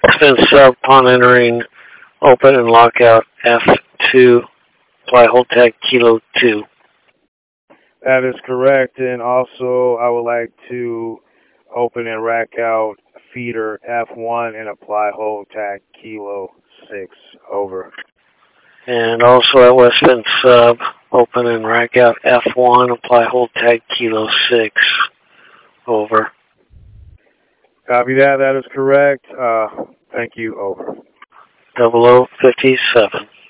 Spin sub upon entering open and lockout F2. Apply hold tag Kilo 2. That is correct. And also, I would like to open and rack out feeder F1 and apply hold tag Kilo 6. Over. And also at West Spin sub, open and rack out F1. Apply hold tag Kilo 6. Over. Copy that. That is correct. Thank you. Over. 0057.